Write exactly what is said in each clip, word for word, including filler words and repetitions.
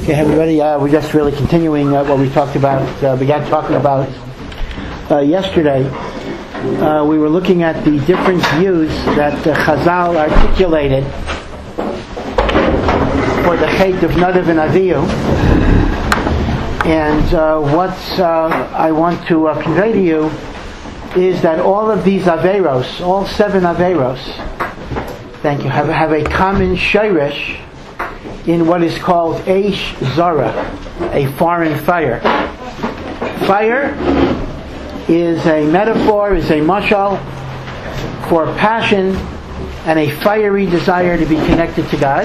Okay, everybody, uh, we're just really continuing uh, what we talked about, uh, began talking about uh, yesterday. Uh, we were looking at the different views that uh, Chazal articulated for the Chet of Nadav and Avihu. And uh, what uh, I want to uh, convey to you is that all of these Averos, all seven Averos, thank you, have, have a common shirish in what is called Eish Zara, a foreign fire. Fire is a metaphor, is a mashal for passion and a fiery desire to be connected to God.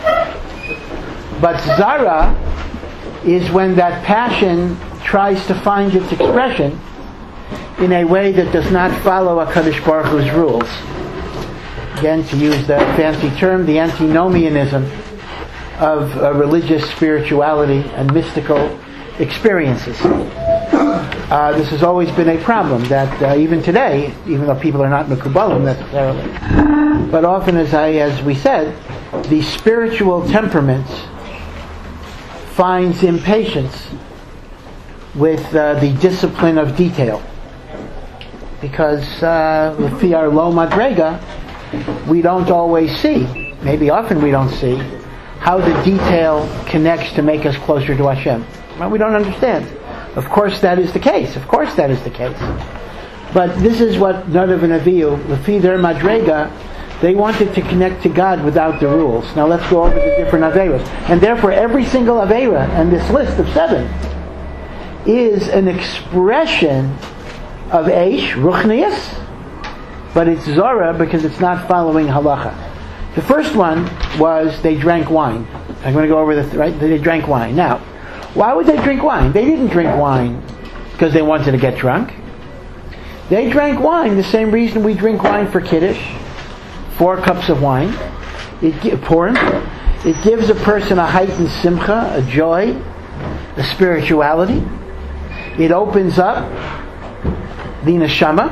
But Zara is when that passion tries to find its expression in a way that does not follow HaKadosh Baruch Hu's rules. Again, to use the fancy term, the antinomianism of uh, religious spirituality and mystical experiences. Uh, this has always been a problem that uh, even today, even though people are not Mekubalim necessarily, but often, as I as we said, the spiritual temperament finds impatience with uh, the discipline of detail, because uh, with our low madrega, we don't always see, maybe often we don't see, how the detail connects to make us closer to Hashem. Well, we don't understand. Of course that is the case. Of course that is the case. But this is what Nadav and Avihu, Lefi their Madrega, they wanted to connect to God without the rules. Now let's go over the different Averas. And therefore every single Avera and this list of seven is an expression of Eish, Ruchnius, but it's Zora because it's not following Halacha. The first one was they drank wine. I'm going to go over the th- right. They drank wine. Now, why would they drink wine? They didn't drink wine because they wanted to get drunk. They drank wine the same reason we drink wine for Kiddush. Four cups of wine. It Purim. It gives a person a heightened simcha, a joy, a spirituality. It opens up the neshama.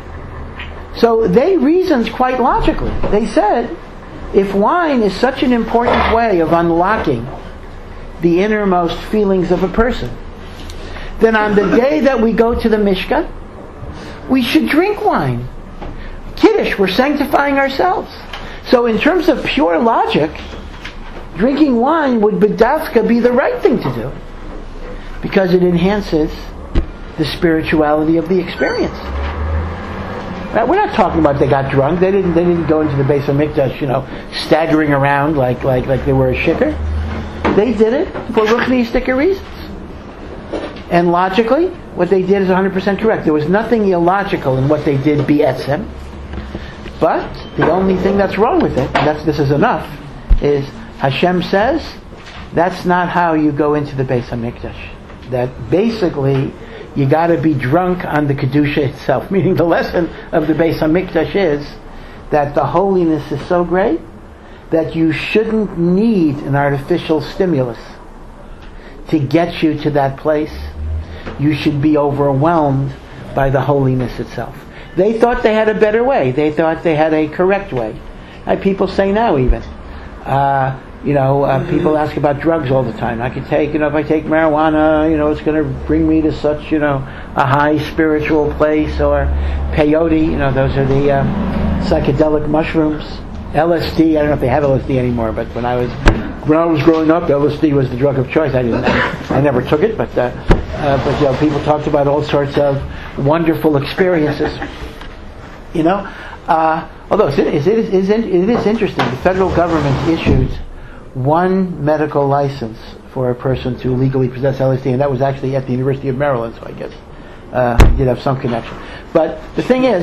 So they reasoned quite logically. They said, if wine is such an important way of unlocking the innermost feelings of a person, then on the day that we go to the Mishkan, we should drink wine. Kiddush, we're sanctifying ourselves. So in terms of pure logic, drinking wine would bedafka be the right thing to do, because it enhances the spirituality of the experience. We're not talking about they got drunk. They didn't. They didn't go into the Beis Hamikdash, you know, staggering around like like like they were a shikker. They did it for ruchnistic reasons. And logically, what they did is one hundred percent correct. There was nothing illogical in what they did b'etzem. But the only thing that's wrong with it, and that's this is enough, is Hashem says that's not how you go into the Beis Hamikdash. That basically, you got to be drunk on the Kedusha itself. Meaning the lesson of the Beis HaMikdash is that the holiness is so great that you shouldn't need an artificial stimulus to get you to that place. You should be overwhelmed by the holiness itself. They thought they had a better way. They thought they had a correct way. Like people say now even. Uh, You know, uh, people ask about drugs all the time. I can take, you know, if I take marijuana, you know, it's going to bring me to such, you know, a high spiritual place, or peyote, you know, those are the uh, psychedelic mushrooms. L S D, I don't know if they have L S D anymore, but when I was when I was growing up, L S D was the drug of choice. I didn't, I never took it, but uh, uh, but you know, people talked about all sorts of wonderful experiences. You know, uh, although it is, it, is, it is interesting. The federal government issued one medical license for a person to legally possess L S D, and that was actually at the University of Maryland, so I guess uh, I did have some connection. But the thing is,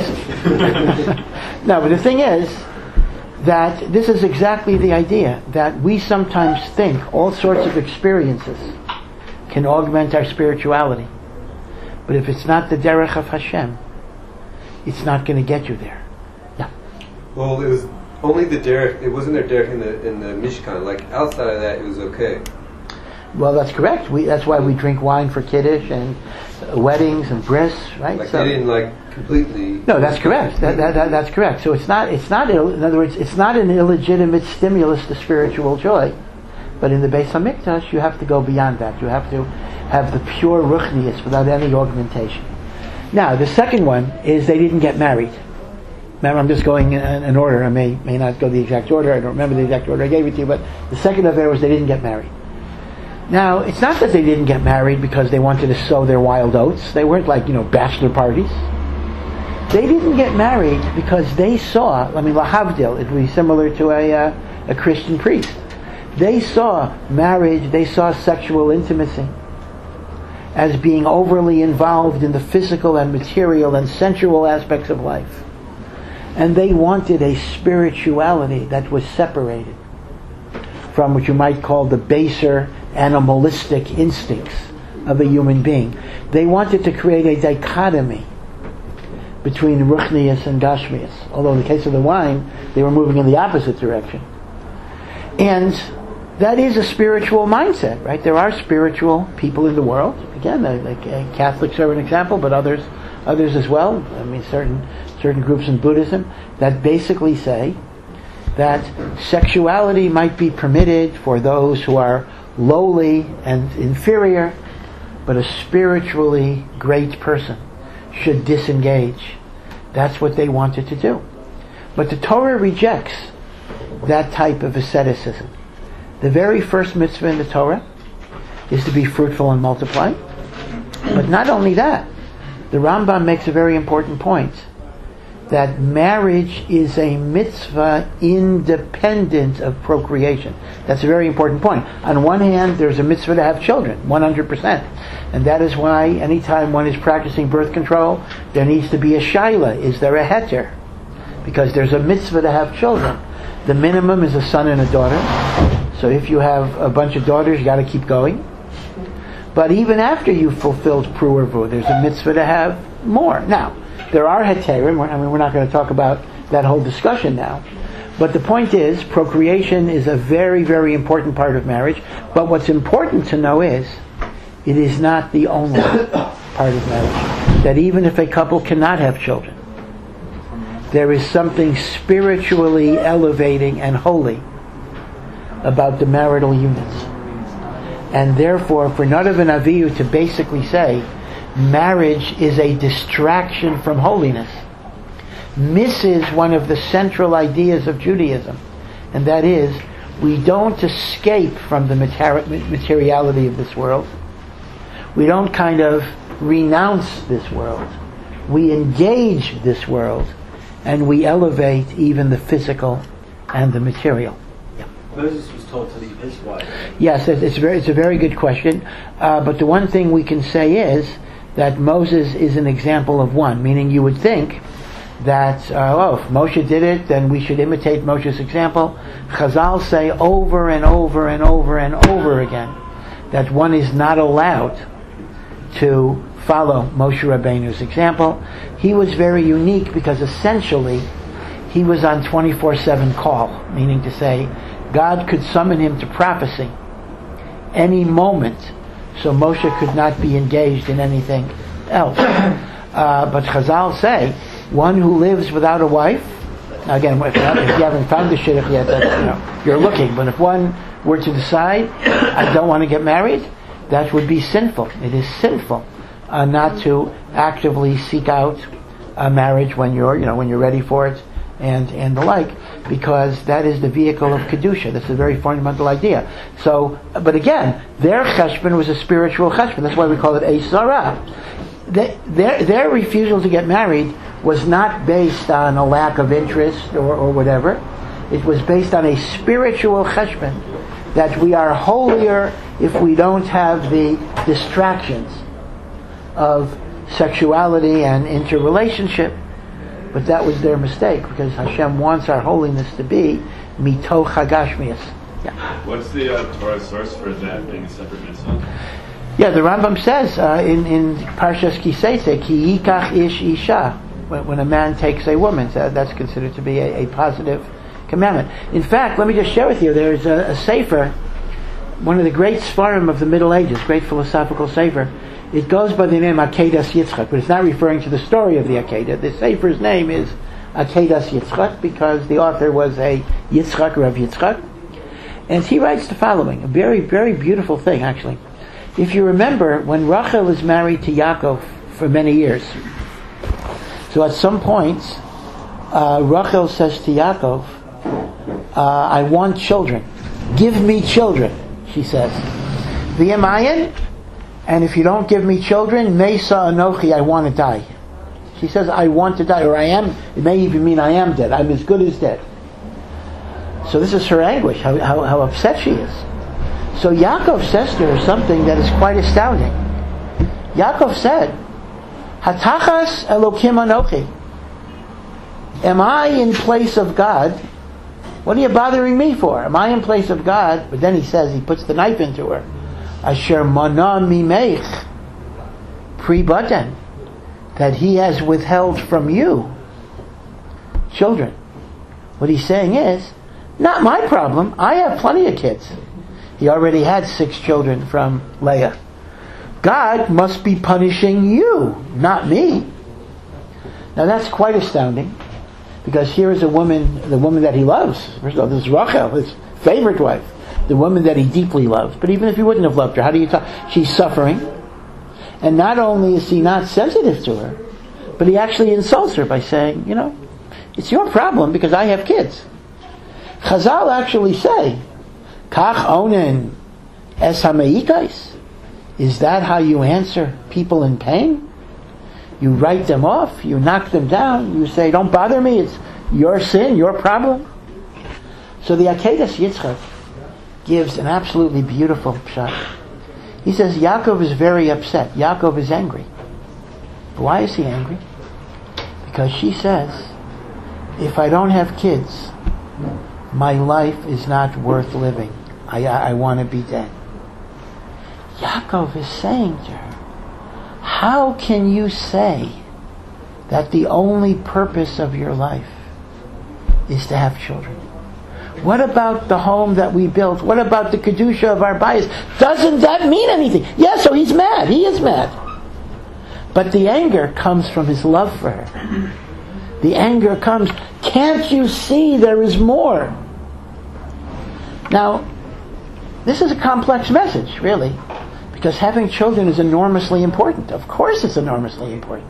no, but the thing is that this is exactly the idea, that we sometimes think all sorts of experiences can augment our spirituality. But if it's not the derech of Hashem, it's not going to get you there. Yeah. Well, it was only the derech. It wasn't their derech in the in the Mishkan. Like outside of that, it was okay. Well, that's correct. We that's why we drink wine for Kiddush and uh, weddings and bris, right? Like so, they didn't like completely. No, that's correct. That, that, that that's correct. So it's not it's not Ill, in other words, it's not an illegitimate stimulus to spiritual joy, But in the Beis HaMikdash, you have to go beyond that. You have to have the pure ruchnius without any augmentation. Now, the second one is they didn't get married. Remember, I'm just going in, in order. I may may not go the exact order. I don't remember the exact order I gave it to you. But the second affair was they didn't get married. Now, it's not that they didn't get married because they wanted to sow their wild oats. They weren't like, you know, bachelor parties. They didn't get married because they saw, I mean, lahavdil, it would be similar to a, uh, a Christian priest. They saw marriage, they saw sexual intimacy as being overly involved in the physical and material and sensual aspects of life. And they wanted a spirituality that was separated from what you might call the baser animalistic instincts of a human being. They wanted to create a dichotomy between ruchnius and gashmius. Although in the case of the wine, they were moving in the opposite direction. And that is a spiritual mindset, right? There are spiritual people in the world. Again, the, the Catholics are an example, but others, others as well. I mean, certain certain groups in Buddhism that basically say that sexuality might be permitted for those who are lowly and inferior, but a spiritually great person should disengage. That's what they wanted to do. But the Torah rejects that type of asceticism. The very first mitzvah in the Torah is to be fruitful and multiply. But not only that, the Rambam makes a very important point, that marriage is a mitzvah independent of procreation. That's a very important point. On one hand, there's a mitzvah to have children, one hundred percent. And that is why anytime one is practicing birth control, there needs to be a shaila. Is there a heter? Because there's a mitzvah to have children. The minimum is a son and a daughter. So if you have a bunch of daughters, you got to keep going. But even after you've fulfilled pru urvu, there's a mitzvah to have more. Now, there are heterim. I mean, we're not going to talk about that whole discussion now. But the point is, procreation is a very, very important part of marriage. But what's important to know is, it is not the only part of marriage. That even if a couple cannot have children, there is something spiritually elevating and holy about the marital units. And therefore, for Nadav and Avihu to basically say, marriage is a distraction from holiness, misses one of the central ideas of Judaism, and that is, we don't escape from the materiality of this world. We don't kind of renounce this world. We engage this world, and we elevate even the physical and the material. Yeah. Moses was told to leave his wife. Yes, it's, very, it's a very good question. Uh, but the one thing we can say is that Moses is an example of one, meaning you would think that, uh, oh, if Moshe did it, then we should imitate Moshe's example. Chazal say over and over and over and over again that one is not allowed to follow Moshe Rabbeinu's example. He was very unique because essentially he was on twenty-four seven call, meaning to say God could summon him to prophecy any moment, so Moshe could not be engaged in anything else. Uh, but Chazal say, one who lives without a wife, now again, if, if you haven't found the shidduch yet, that's, you know, you're looking, but if one were to decide, I don't want to get married, that would be sinful. It is sinful uh, not to actively seek out a marriage when you're, you know, when you're ready for it, and and the like, because that is the vehicle of kedusha. That's a very fundamental idea. So, but again, their cheshbon was a spiritual cheshbon. That's why we call it a sarah. They, their their refusal to get married was not based on a lack of interest or, or whatever. It was based on a spiritual cheshbon, that we are holier if we don't have the distractions of sexuality and interrelationship. But that was their mistake, because Hashem wants our holiness to be mitoch hagashmias. Yeah. What's the uh, Torah source for that being a separate mitzvah? Yeah, the Rambam says uh, in in Parshas Kisei, ki yikach ish isha, when, when a man takes a woman, so that's considered to be a, a positive commandment. In fact, let me just share with you, there's a, a sefer, one of the great svarim of the Middle Ages, great philosophical sefer. It goes by the name Akedas Yitzchak, but it's not referring to the story of the Akedah. The sefer's name is Akedas Yitzchak because the author was a Yitzchak, Rav Yitzchak. And he writes the following, a very, very beautiful thing, actually. If you remember, when Rachel was married to Yaakov for many years, so at some point, uh, Rachel says to Yaakov, uh, I want children. Give me children, she says. V'yamayin, and if you don't give me children, Mesa Anochi, I want to die. She says, I want to die, or I am, it may even mean I am dead. I'm as good as dead. So this is her anguish, how, how, how upset she is. So Yaakov says to her something that is quite astounding. Yaakov said, Hatachas Elokim Anochi. Am I in place of God? What are you bothering me for? Am I in place of God? But then he says, he puts the knife into her. Asher mana mimeich pri batan, that he has withheld from you children. What he's saying is, not my problem. I have plenty of kids. He already had six children from Leah. God must be punishing you, not me. Now that's quite astounding, because here is a woman, the woman that he loves. First of all, this is Rachel, his favorite wife, the woman that he deeply loves. But even if he wouldn't have loved her, how do you talk? She's suffering. And not only is he not sensitive to her, but he actually insults her by saying, you know, it's your problem because I have kids. Chazal actually say, Kach onen es hameikais. Is that how you answer people in pain? You write them off, you knock them down, you say, don't bother me, it's your sin, your problem. So the Akedas Yitzchak gives an absolutely beautiful pshat. He says, Yaakov is very upset. Yaakov is angry. Why is he angry? Because she says, if I don't have kids, my life is not worth living. I, I, I want to be dead. Yaakov is saying to her, how can you say that the only purpose of your life is to have children? What about the home that we built? What about the Kedusha of our bias? Doesn't that mean anything? Yeah, so he's mad. He is mad. But the anger comes from his love for her. The anger comes, can't you see there is more? Now, this is a complex message, really, because having children is enormously important. Of course it's enormously important.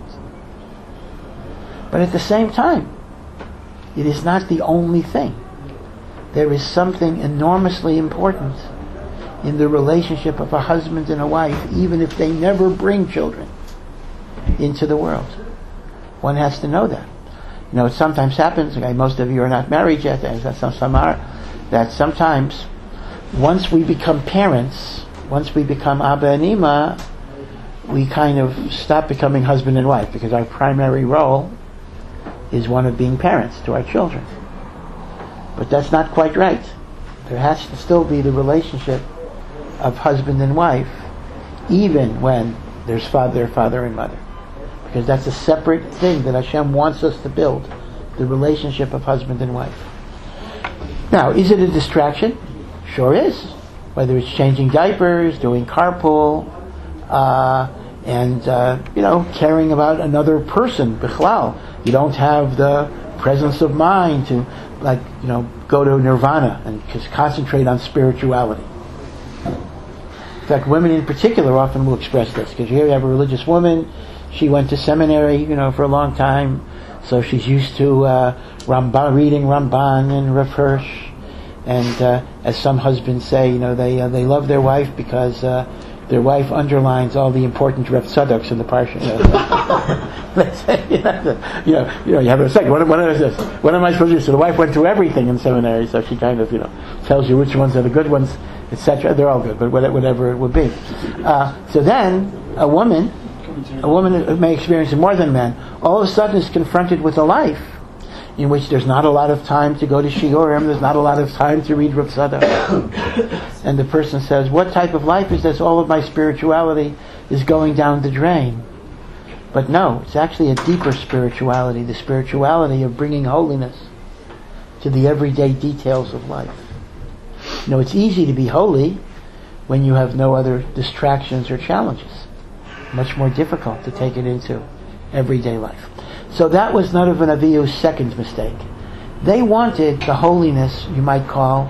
But at the same time, it is not the only thing. There is something enormously important in the relationship of a husband and a wife, even if they never bring children into the world. One has to know that. You know, it sometimes happens, okay, most of you are not married yet, as some, some are, that sometimes once we become parents, once we become Abba and Ima, we kind of stop becoming husband and wife, because our primary role is one of being parents to our children. But that's not quite right. There has to still be the relationship of husband and wife, even when there's father, father and mother. Because that's a separate thing that Hashem wants us to build, the relationship of husband and wife. Now, is it a distraction? Sure is. Whether it's changing diapers, doing carpool, uh, and, uh, you know, caring about another person, bichlal. You don't have the presence of mind to, like, you know, go to nirvana and just concentrate on spirituality. In fact, women in particular often will express this, because here you have a religious woman, she went to seminary, you know, for a long time, so she's used to uh, Ramban, reading Ramban and Rav Hirsch, and uh, as some husbands say, you know, they uh, they love their wife because uh, their wife underlines all the important Rav Tzaddoks in the parsha. You know, they say, you know, you know, you know, you have a second. What, what is this? What am I supposed to do? So the wife went through everything in seminary, so she kind of, you know, tells you which ones are the good ones, et cetera. They're all good, but whatever it would be. Uh, so then, a woman, a woman may experience it more than men, all of a sudden is confronted with a life in which there's not a lot of time to go to shiurim, there's not a lot of time to read Rav Tzadok. And the person says, what type of life is this? All of my spirituality is going down the drain. But no, it's actually a deeper spirituality, the spirituality of bringing holiness to the everyday details of life. You know, it's easy to be holy when you have no other distractions or challenges. Much more difficult to take it into everyday life. So that was Nadav and Avihu's second mistake. They wanted the holiness, you might call,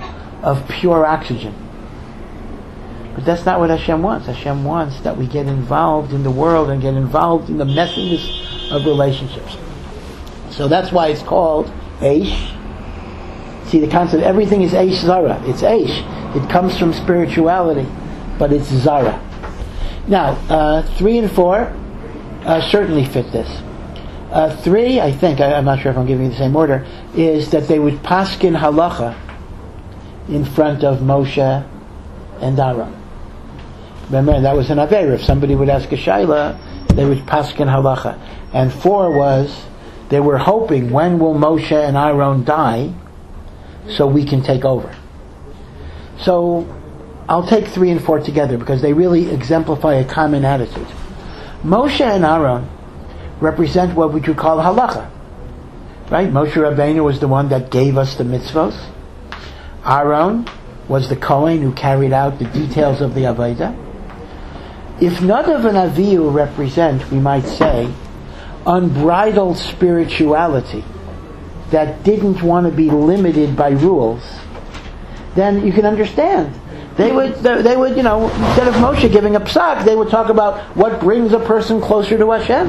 of pure oxygen. But that's not what Hashem wants. Hashem wants that we get involved in the world and get involved in the messiness of relationships. So that's why it's called Eish. See the concept, everything is Eish Zara. It's Eish. It comes from spirituality, but it's Zara. Now, uh, three and four uh, certainly fit this. Uh, three, I think, I, I'm not sure if I'm giving you the same order, is that they would paskin halacha in front of Moshe and Aaron. Remember, that was an Aveira. If somebody would ask a Shaila, they would paskin halacha. And four was, they were hoping, when will Moshe and Aaron die so we can take over? So, I'll take three and four together because they really exemplify a common attitude. Moshe and Aaron represent what we could call halacha. Right? Moshe Rabbeinu was the one that gave us the mitzvos. Aaron was the Kohen who carried out the details of the Avodah. If Nadav and Avihu represent, we might say, unbridled spirituality that didn't want to be limited by rules, then you can understand. They would, they would, you know, instead of Moshe giving a psak, they would talk about what brings a person closer to Hashem.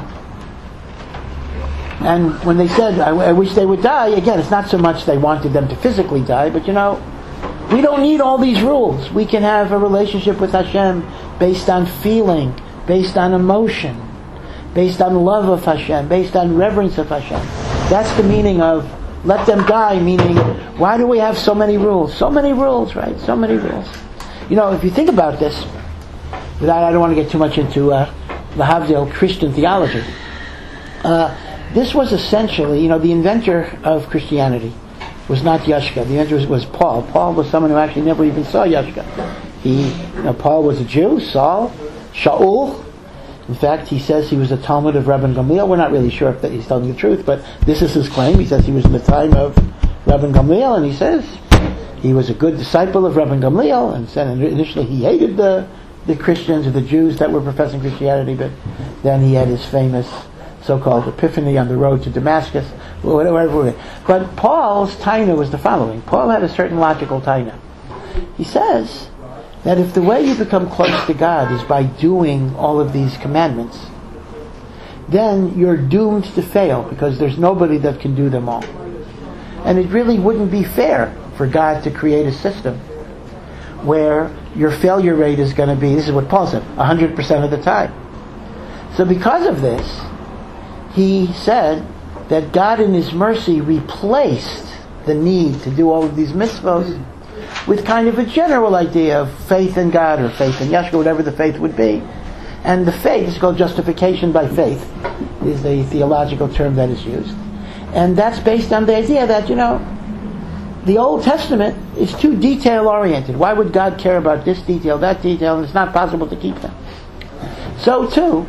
And when they said, I, I wish they would die, again, it's not so much they wanted them to physically die, but you know, we don't need all these rules. We can have a relationship with Hashem based on feeling, based on emotion, based on love of Hashem, based on reverence of Hashem. That's the meaning of let them die, meaning, why do we have so many rules? So many rules, right? So many rules. You know, if you think about this, without, I don't want to get too much into uh, Lahavdil Christian theology. Uh, this was essentially, you know, the inventor of Christianity was not Yashka. The inventor was, was Paul. Paul was someone who actually never even saw Yashka. He, you know, Paul was a Jew, Saul, Shaul. In fact, he says he was a Talmud of Rabban Gamliel. We're not really sure if that he's telling the truth, but this is his claim. He says he was in the time of Rabban Gamliel, and he says he was a good disciple of Rabban Gamliel, and said initially he hated the, the Christians or the Jews that were professing Christianity, but then he had his famous so-called epiphany on the road to Damascus, whatever. But Paul's taina was the following. Paul had a certain logical taina. He says that if the way you become close to God is by doing all of these commandments, then you're doomed to fail because there's nobody that can do them all. And it really wouldn't be fair for God to create a system where your failure rate is going to be, this is what Paul said, one hundred percent of the time. So because of this, he said that God in His mercy replaced the need to do all of these mitzvos with kind of a general idea of faith in God or faith in Yeshua, whatever the faith would be. And the faith is called justification by faith, is the theological term that is used. And that's based on the idea that, you know, the Old Testament is too detail-oriented. Why would God care about this detail, that detail, and it's not possible to keep them? So, too,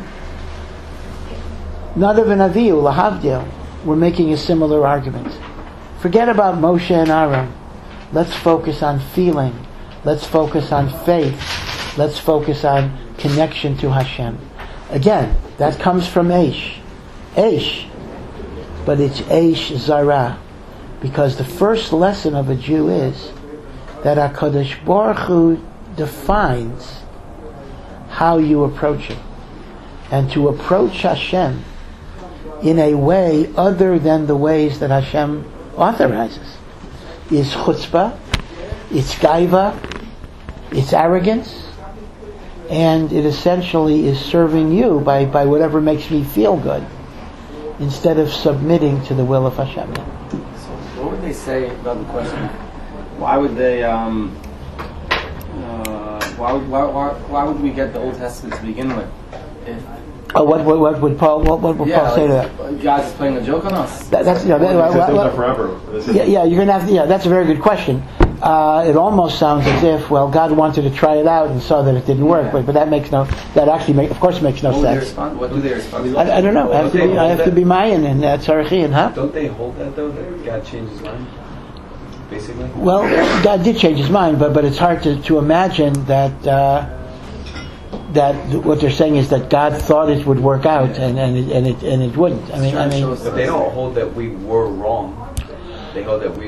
Nadav and Avihu, Lahavdil, were making a similar argument. Forget about Moshe and Aaron. Let's focus on feeling. Let's focus on faith. Let's focus on connection to Hashem. Again, that comes from Eish. Eish. But it's Eish Zara. Because the first lesson of a Jew is that HaKadosh Baruch Hu defines how you approach Him. And to approach Hashem in a way other than the ways that Hashem authorizes is chutzpah, it's gaiva, it's arrogance, and it essentially is serving you by, by whatever makes me feel good, instead of submitting to the will of Hashem. So what would they say about the question? Why would they, um, uh, why, would, why, why, why would we get the Old Testament to begin with? If Oh, what, what, what would Paul? What, what would yeah, Paul like, say to that? God's playing a joke on us. that that's you know, that, well, well, well, forever. This is yeah, yeah, you're gonna have. Yeah, that's a very good question. Uh, it almost sounds as if, well, God wanted to try it out and saw that it didn't work, Yeah. but but that makes no. That actually, make, of course, makes no What would they sense. respond? What do they respond? I, I don't know. I have to be, I have to be Mayan and uh, Tzarachian, huh? Don't they hold that though? That God changed His mind, basically. Well, God did change His mind, but but it's hard to, to imagine that uh, that what they're saying is that God thought it would work out and and it, and it and it wouldn't. I mean, I mean, But they don't hold that we were wrong. They hold that we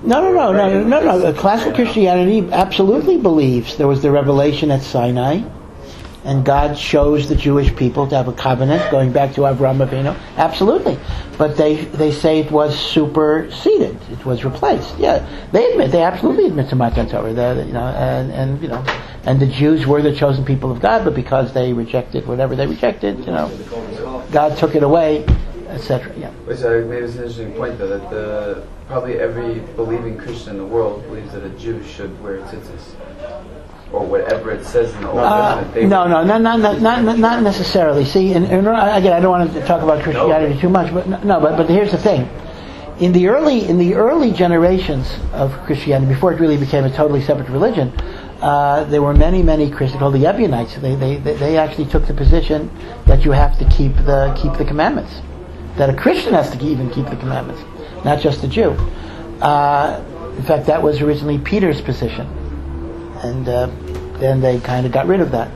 No, no, no, no, no, no, no. Classical Christianity absolutely believes there was the revelation at Sinai, and God chose the Jewish people to have a covenant going back to Avraham Avinu. Absolutely, but they they say it was superseded. It was replaced. Yeah, they admit. They absolutely admit to Matan Torah. You know, and and you know, and the Jews were the chosen people of God, but because they rejected whatever they rejected, you know, God took it away, et cetera. Yeah. Which I maybe is an interesting point, though, that the probably every believing Christian in the world believes that a Jew should wear tzitzis. Or whatever it says in the Old Uh, Testament. They no, no, not, not, not, not, not necessarily. See, and, and again, I don't want to talk about Christianity too much, but no, but but here's the thing: in the early in the early generations of Christianity, before it really became a totally separate religion, uh, there were many, many Christians called the Ebionites. They, they they they actually took the position that you have to keep the keep the commandments, that a Christian has to even keep the commandments, not just a Jew. Uh, in fact, that was originally Peter's position. And uh, then they kind of got rid of that.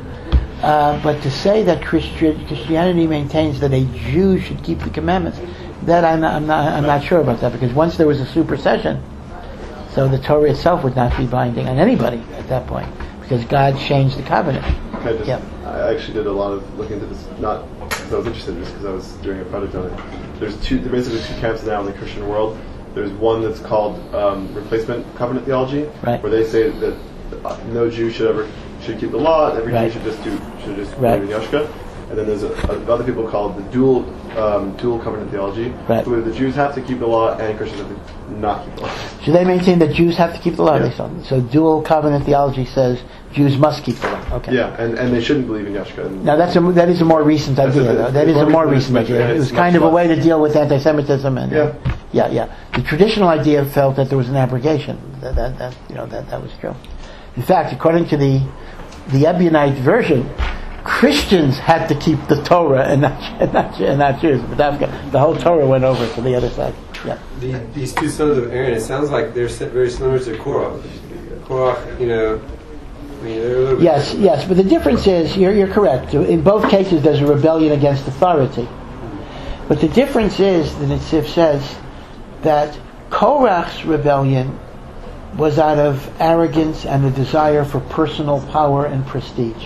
Uh, but to say that Christi- Christianity maintains that a Jew should keep the commandments, that I'm not, I'm not, I'm not sure about that, because once there was a supersession, so the Torah itself would not be binding on anybody at that point, because God changed the covenant. I, just, Yeah. I actually did a lot of looking into this, not because I was interested in this, because I was doing a project on it. There's two, there are basically two camps now in the Christian world. There's one that's called um, replacement covenant theology, Right. where they say that Uh, no Jew should ever should keep the law. Every Right. Jew should just do should just Right. believe in Yashka. And then there's a, a, other people called the dual um, dual covenant theology, Right. where the Jews have to keep the law and Christians have to not keep the law. So they maintain that Jews have to keep the law. Yeah. They say. So dual covenant theology says Jews must keep the law. Okay. Yeah, and, and they shouldn't believe in Yashka. And Now that's a that is a more recent That's idea. a- though. That it's is a more more recent recent, idea. and It was it's kind of much a way less- to deal with anti-Semitism and Yeah. yeah, yeah. The traditional idea felt that there was an abrogation. That, that, that you know that that was true. In fact, according to the the Ebionite version, Christians had to keep the Torah and not and not, and not Jews. But that's good. The whole Torah went over to the other side. Yeah. The, these two sons of Aaron, it sounds like they're si- very similar to Korach. Korach, you know, I mean, they're a little bit Yes, yes, but the difference is, you're, you're correct. In both cases, there's a rebellion against authority. But the difference is, the Netziv says, that Korach's rebellion was out of arrogance and a desire for personal power and prestige.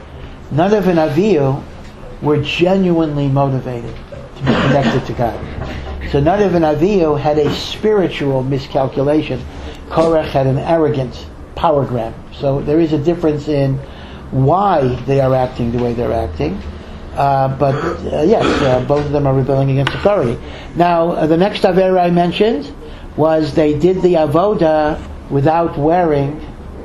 Nadav and Avihu were genuinely motivated to be connected to God. So Nadav and Avihu had a spiritual miscalculation. Korach had an arrogant power grab. So there is a difference in why they are acting the way they're acting. Uh, but uh, yes, uh, both of them are rebelling against authority. Now, uh, the next Avera I mentioned was they did the avoda without wearing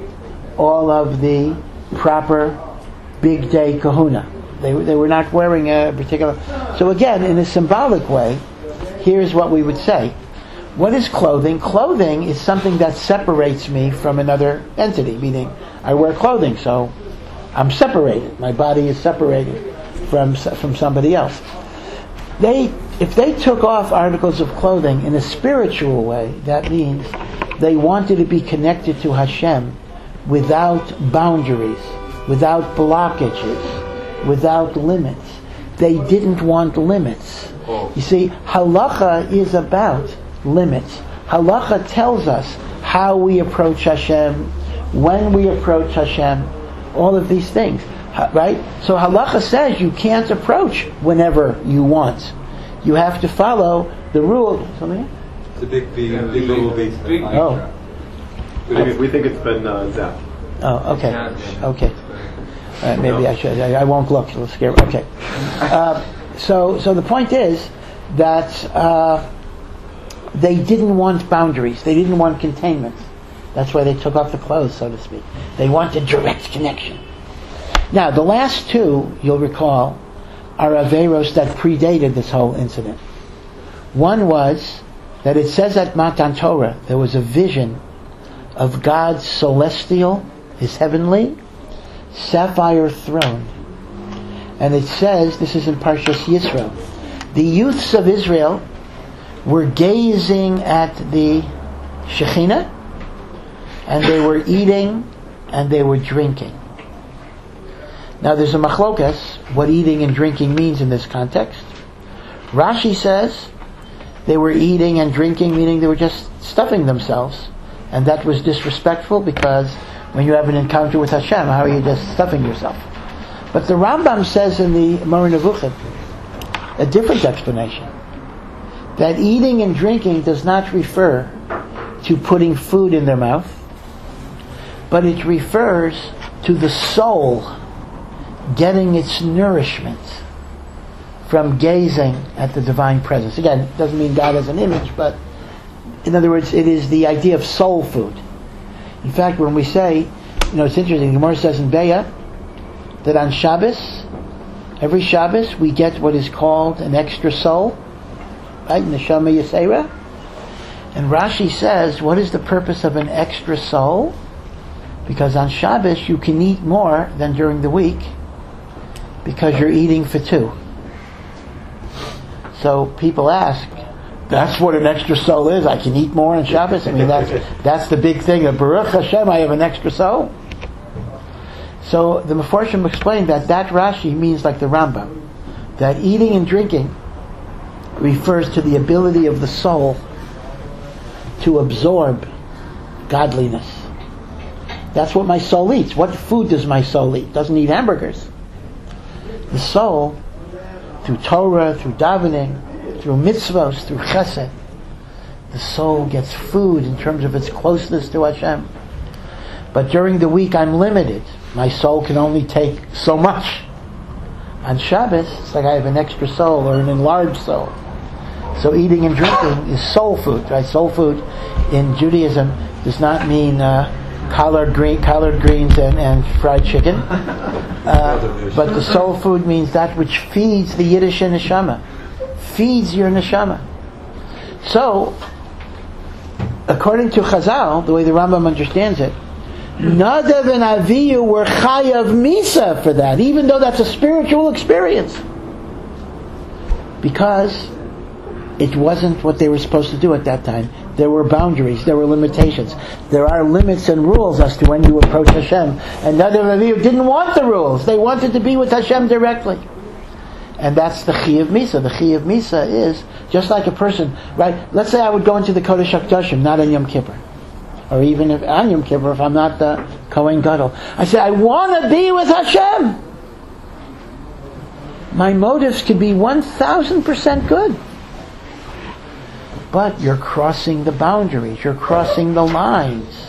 all of the proper big day kahuna. They they were not wearing a particular. So again, in a symbolic way, here's what we would say. What is clothing? Clothing is something that separates me from another entity, meaning I wear clothing, so I'm separated. My body is separated from from somebody else. They, if they took off articles of clothing in a spiritual way, that means they wanted to be connected to Hashem without boundaries, without blockages, without limits. They didn't want limits. You see, halacha is about limits. Halacha tells us how we approach Hashem, when we approach Hashem, all of these things. Right? So halacha says you can't approach whenever you want. You have to follow the rule. Something? It's a big V, big bumblebee. Oh. we, think, we think it's been uh, zapped. Oh, okay. Okay. All right, maybe I should. I, I won't look. It'll scare. Okay. Uh, so, so the point is that uh, they didn't want boundaries. They didn't want containment. That's why they took off the clothes, so to speak. They wanted direct connection. Now, the last two, you'll recall, are Averos that predated this whole incident. One was that it says at Matan Torah there was a vision of God's celestial, his heavenly, sapphire throne. And it says, this is in Parshas Yisro, the youths of Israel were gazing at the Shekhinah, and they were eating, and they were drinking. Now there's a machlokas, what eating and drinking means in this context. Rashi says they were eating and drinking, meaning they were just stuffing themselves. And that was disrespectful, because when you have an encounter with Hashem, how are you just stuffing yourself? But the Rambam says in the Moreh Nevuchim a different explanation. That eating and drinking does not refer to putting food in their mouth, but it refers to the soul getting its nourishment from gazing at the divine presence. Again, it doesn't mean God as an image, but in other words, it is the idea of soul food. In fact, when we say, you know, it's interesting, the Gemara says in Be'ah that on Shabbos, every Shabbos, we get what is called an extra soul, right? Neshama Yisera. And Rashi says, what is the purpose of an extra soul? Because on Shabbos you can eat more than during the week, because you're eating for two. So people ask, that's what an extra soul is? I can eat more on Shabbos? I mean, that's that's the big thing. Baruch Hashem, I have an extra soul. So the Meforshim explained that that Rashi means like the Rambam, that eating and drinking refers to the ability of the soul to absorb godliness. That's what my soul eats. What food does my soul eat? It doesn't eat hamburgers. The soul, through Torah, through davening, through mitzvos, through chesed, the soul gets food in terms of its closeness to Hashem. But during the week I'm limited. My soul can only take so much. On Shabbos, it's like I have an extra soul or an enlarged soul. So eating and drinking is soul food, right? Soul food in Judaism does not mean uh, collard green, collard greens and, and fried chicken. Uh, but the soul food means that which feeds the Yiddish neshama, feeds your neshama. So, according to Chazal, the way the Rambam understands it, Nadav and Avihu were chayav misa for that, even though that's a spiritual experience, because it wasn't what they were supposed to do at that time. There were boundaries, there were limitations. There are limits and rules as to when you approach Hashem. And Nadav and Avihu didn't want the rules. They wanted to be with Hashem directly. And that's the Chi of Misa. The Chi of Misa is just like a person, right? Let's say I would go into the Kodesh HaKadoshim, not on Yom Kippur. Or even if on Yom Kippur, if I'm not the Kohen Gadol. I say, I want to be with Hashem. My motives could be one thousand percent good. But you're crossing the boundaries. You're crossing the lines.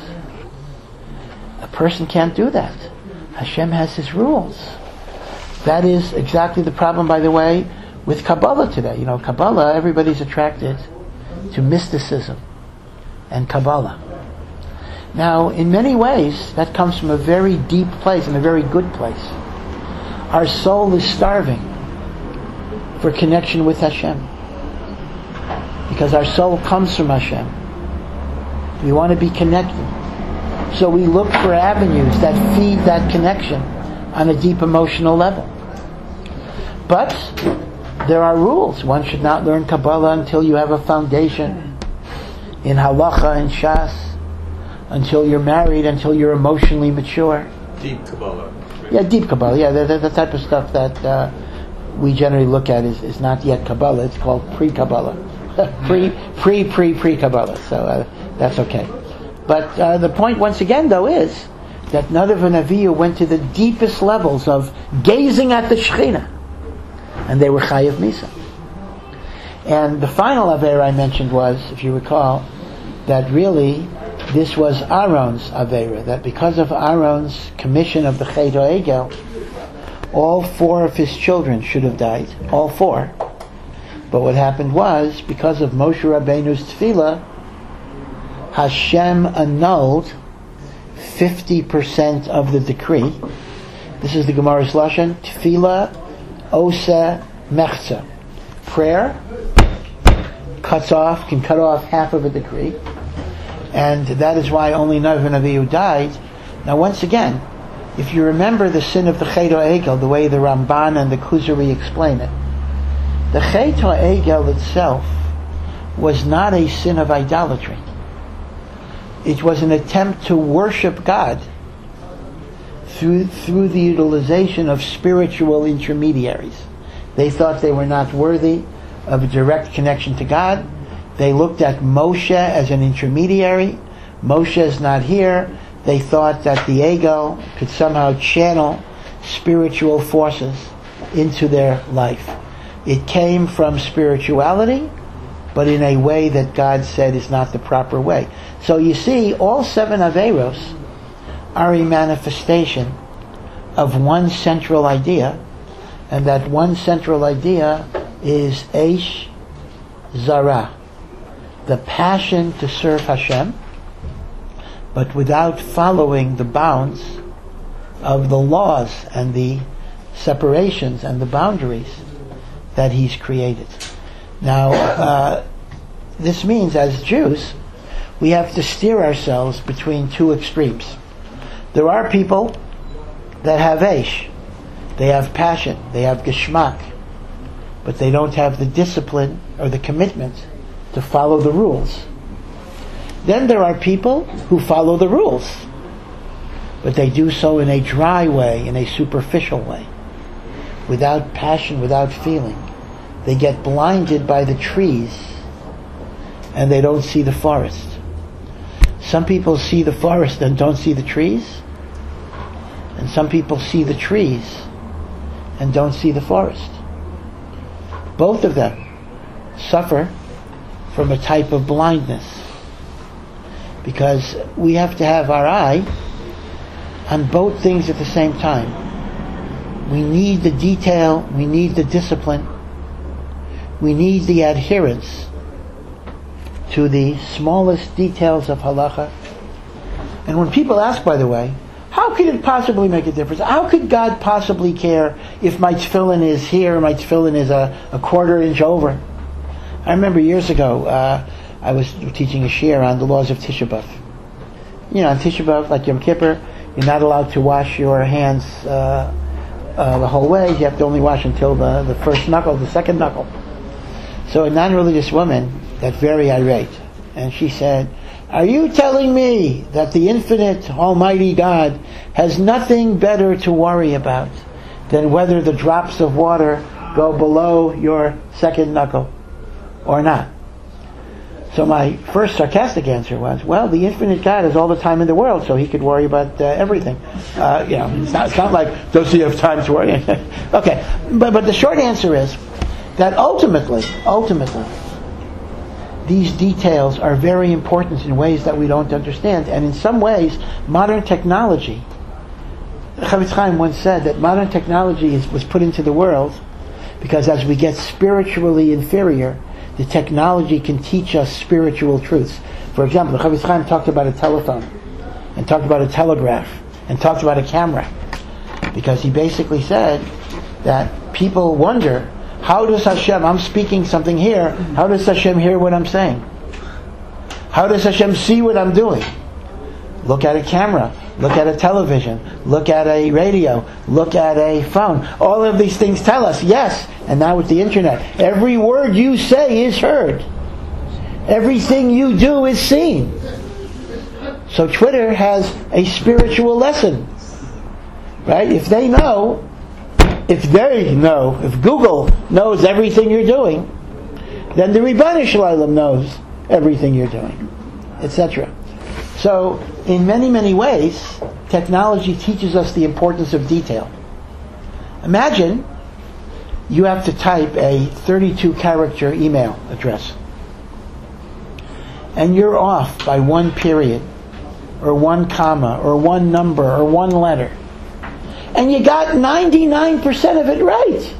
A person can't do that. Hashem has His rules. That is exactly the problem, by the way, with Kabbalah today. You know, Kabbalah, everybody's attracted to mysticism and Kabbalah. Now, in many ways, that comes from a very deep place and a very good place. Our soul is starving for connection with Hashem, because our soul comes from Hashem. We want to be connected. So we look for avenues that feed that connection on a deep emotional level. But there are rules. One should not learn Kabbalah until you have a foundation in Halacha and Shas, until you're married, until you're emotionally mature. Deep Kabbalah. Yeah, deep Kabbalah. Yeah, the, the, the type of stuff that uh, we generally look at is, is not yet Kabbalah. It's called pre-Kabbalah. pre, pre, pre, pre-Kabbalah. So uh, that's okay. But uh, the point, once again, though, is that Nadav and Avihu went to the deepest levels of gazing at the Shekhinah. And they were Chayav Misa. And the final Aveira I mentioned was, if you recall, that really this was Aaron's Aveira, that because of Aaron's commission of the Chet HaEgel, all four of his children should have died. All four. But what happened was, because of Moshe Rabbeinu's tefillah, Hashem annulled fifty percent of the decree. This is the Gemara's Lashon, tefillah osa mechza. Prayer cuts off, can cut off half of a decree. And that is why only Nadav and Avihu died. Now once again, if you remember the sin of the Chet HaEgel, the way the Ramban and the Kuzari explain it, the Chet HaEgel itself was not a sin of idolatry. It was an attempt to worship God through through the utilization of spiritual intermediaries. They thought they were not worthy of a direct connection to God, They looked at Moshe as an intermediary. Moshe is not here. They thought that the ego could somehow channel spiritual forces into their life. It came from spirituality, but in a way that God said is not the proper way. So you see, all seven Averos are a manifestation of one central idea, and that one central idea is Eish Zara, the passion to serve Hashem, but without following the bounds of the laws and the separations and the boundaries that He's created. Now, uh, this means, as Jews, we have to steer ourselves between two extremes. There are people that have Eish, they have passion, they have Geschmack, but they don't have the discipline or the commitment to follow the rules. Then there are people who follow the rules, but they do so in a dry way, in a superficial way, without passion, without feeling. They get blinded by the trees and they don't see the forest. Some people see the forest and don't see the trees, and some people see the trees and don't see the forest. Both of them suffer from a type of blindness, because we have to have our eye on both things at the same time. We need the detail, we need the discipline, we need the adherence to the smallest details of halacha. And when people ask, by the way, how could it possibly make a difference? How could God possibly care if my tefillin is here, my tefillin is a, a quarter inch over? I remember years ago, uh, I was teaching a shiur on the laws of Tisha B'Av. You know, on Tisha B'Av, like Yom Kippur, you're not allowed to wash your hands uh, uh, the whole way. You have to only wash until the, the first knuckle, the second knuckle. So a non-religious woman got very irate, and she said, "Are you telling me that the infinite Almighty God has nothing better to worry about than whether the drops of water go below your second knuckle or not?" So my first sarcastic answer was, well, the infinite God has all the time in the world, so He could worry about uh, everything. Uh, you know, it's not, it's not like, does He have time to worry? Okay, but but the short answer is that ultimately, ultimately, these details are very important in ways that we don't understand, and in some ways, modern technology. Chavetz Chaim once said that modern technology is, was put into the world because as we get spiritually inferior, the technology can teach us spiritual truths. For example, Chavetz Chaim talked about a telephone, and talked about a telegraph, and talked about a camera, because he basically said that people wonder, how does Hashem, I'm speaking something here, how does Hashem hear what I'm saying? How does Hashem see what I'm doing? Look at a camera, look at a television, look at a radio, look at a phone. All of these things tell us, yes, and now with the internet, every word you say is heard. Everything you do is seen. So Twitter has a spiritual lesson. Right? If they know, if they know, if Google knows everything you're doing, then the Ribbon Shalom knows everything you're doing, et cetera. So, in many, many ways, technology teaches us the importance of detail. Imagine you have to type a thirty-two character email address, and you're off by one period, or one comma, or one number, or one letter, and you got ninety-nine percent of it right.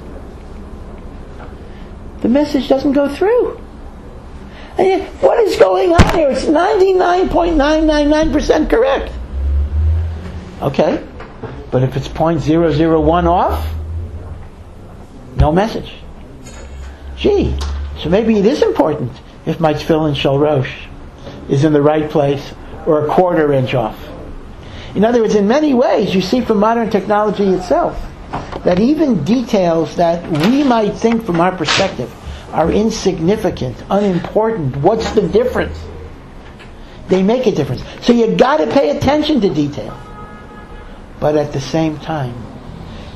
The message doesn't go through. And yet, what is going on here? It's ninety-nine point nine nine nine percent correct. Okay, but if it's zero point zero zero one off, no message. Gee, so maybe it is important if my tefillin shel rosh is in the right place or a quarter inch off. In other words, in many ways, you see from modern technology itself that even details that we might think from our perspective are insignificant, unimportant. What's the difference? They make a difference. So you got to pay attention to detail. But at the same time,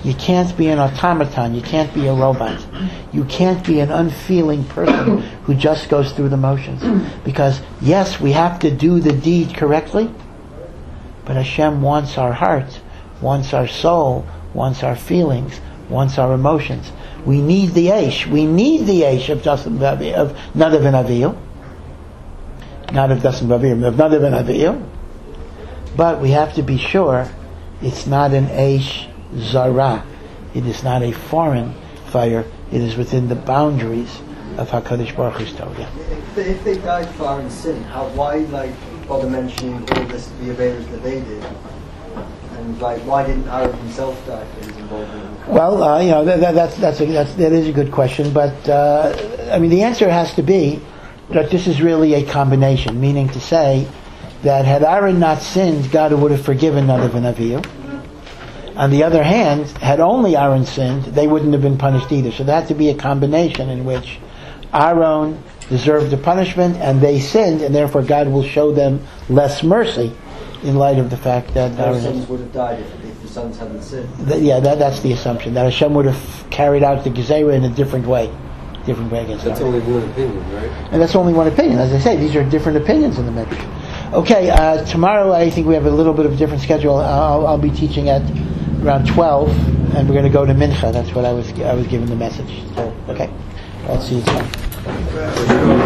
You can't be an automaton. You can't be a robot. You can't be an unfeeling person who just goes through the motions. Because, yes, we have to do the deed correctly, but Hashem wants our heart, wants our soul, wants our feelings, wants our emotions. We need the Aish. We need the Aish of Dasan Vavi, of Nadav and Avihu. Not of Dasan Vavi, of Nadav and Avihu. But we have to be sure it's not an Aish Zara. It is not a foreign fire. It is within the boundaries of HaKadosh Baruch Hu's Torah. If they, if they died for our sin, how, why, like, bother mentioning all this, the Avedas that they did? And, like, why didn't Aaron himself die if he was involved in it? Well, uh, you know, that, that, that's, that's, a, that's, that is a good question, but, uh, I mean, the answer has to be that this is really a combination, meaning to say that had Aaron not sinned, God would have forgiven Nadav and Avihu. On the other hand, had only Aaron sinned, they wouldn't have been punished either. So there had to be a combination in which Aaron deserved the punishment and they sinned, and therefore God will show them less mercy in light of the fact that Their Aaron sons would have died if, if the sons hadn't sinned. Th- yeah, that, that's the assumption, that Hashem would have carried out the Gezerah in a different way. Different way against That's Aaron. only one opinion, right? And that's only one opinion. As I say, these are different opinions in the Midrash. Okay, uh, tomorrow I think we have a little bit of a different schedule. I'll, I'll be teaching at around twelve, and we're going to go to Mincha. That's what I was I was given the message. So, okay, I'll see you tomorrow.